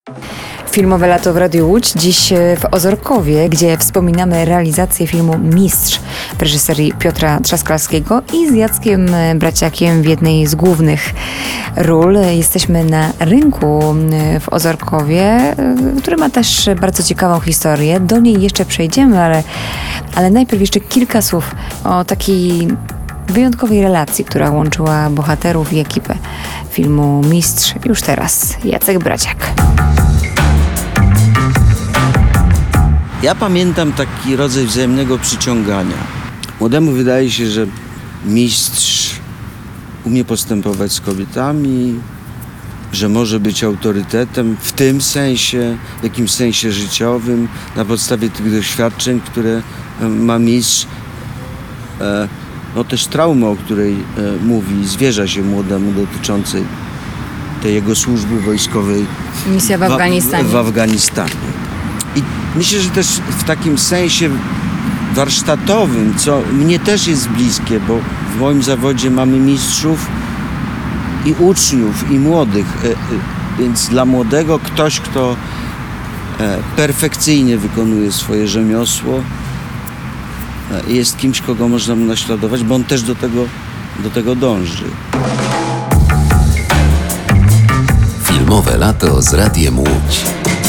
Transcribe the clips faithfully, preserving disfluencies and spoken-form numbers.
Filmowe lato w Radiu Łódź, dziś w Ozorkowie, gdzie wspominamy realizację filmu Mistrz w reżyserii Piotra Trzaskalskiego i z Jackiem Braciakiem w jednej z głównych ról. Jesteśmy na rynku w Ozorkowie, który ma też bardzo ciekawą historię. Do niej jeszcze przejdziemy, ale, ale najpierw jeszcze kilka słów o takiej wyjątkowej relacji, która łączyła bohaterów i ekipę filmu Mistrz. Już teraz Jacek Braciak. Ja pamiętam taki rodzaj wzajemnego przyciągania. Młodemu wydaje się, że mistrz umie postępować z kobietami, że może być autorytetem w tym sensie, w jakimś sensie życiowym, na podstawie tych doświadczeń, które ma mistrz. No też traumy, o której mówi, zwierza się młodemu dotyczącej tej jego służby wojskowej. Misja w Afganistanie. W, w Afganistanie. I myślę, że też w takim sensie warsztatowym, co mnie też jest bliskie, bo w moim zawodzie mamy mistrzów i uczniów, i młodych. Więc dla młodego ktoś, kto perfekcyjnie wykonuje swoje rzemiosło, jest kimś, kogo można naśladować, bo on też do tego, do tego dąży. Filmowe lato z Radiem Łódź.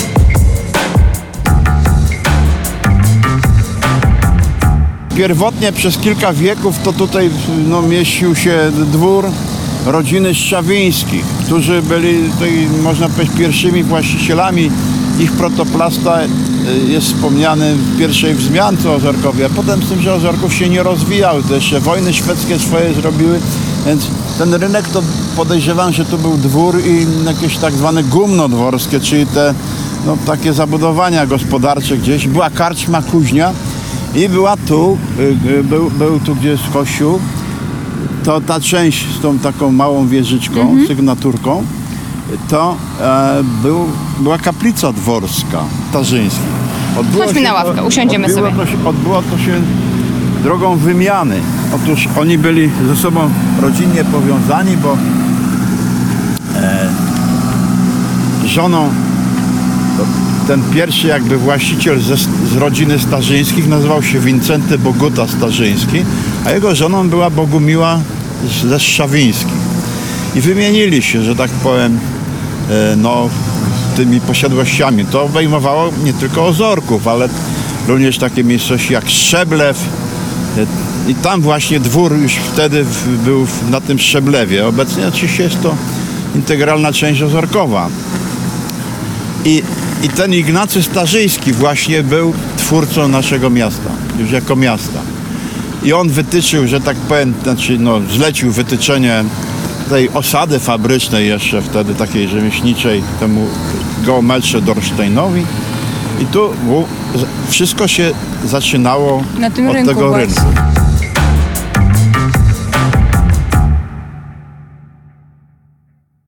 Pierwotnie przez kilka wieków to tutaj no, mieścił się dwór rodziny Strzawińskich, którzy byli tutaj, można powiedzieć, pierwszymi właścicielami. Ich protoplasta jest wspomniany w pierwszej wzmiance o Ozorkowie, a potem z tym, że Ozorków się nie rozwijał, to jeszcze wojny szwedzkie swoje zrobiły, więc ten rynek to podejrzewam, że to był dwór i jakieś tak zwane gumno dworskie, czyli te no, takie zabudowania gospodarcze gdzieś. Była karczma, kuźnia i była tu, był, był tu gdzie jest kościół, to ta część z tą taką małą wieżyczką, mhm. sygnaturką, to e, był, była kaplica dworska Starzyńskich. Chodźmy na ławkę, usiądziemy odbyło sobie. To się, odbyło to się drogą wymiany. Otóż oni byli ze sobą rodzinnie powiązani, bo e, żoną ten pierwszy jakby właściciel ze, z rodziny Starzyńskich nazywał się Wincenty Boguta Starzyński, a jego żoną była Bogumiła ze Strzawińskich. I wymienili się, że tak powiem, no, tymi posiadłościami. To obejmowało nie tylko Ozorków, ale również takie miejscowości jak Szczeblew. I tam właśnie dwór już wtedy był na tym Szczeblewie. Obecnie oczywiście jest to integralna część Ozorkowa. I, i ten Ignacy Starzyński właśnie był twórcą naszego miasta, już jako miasta. I on wytyczył, że tak powiem, znaczy no, zlecił wytyczenie tej osady fabrycznej jeszcze wtedy, takiej rzemieślniczej, temu geometrze Dorsteinowi. I tu wszystko się zaczynało Na tym od rynku tego właśnie. rynku.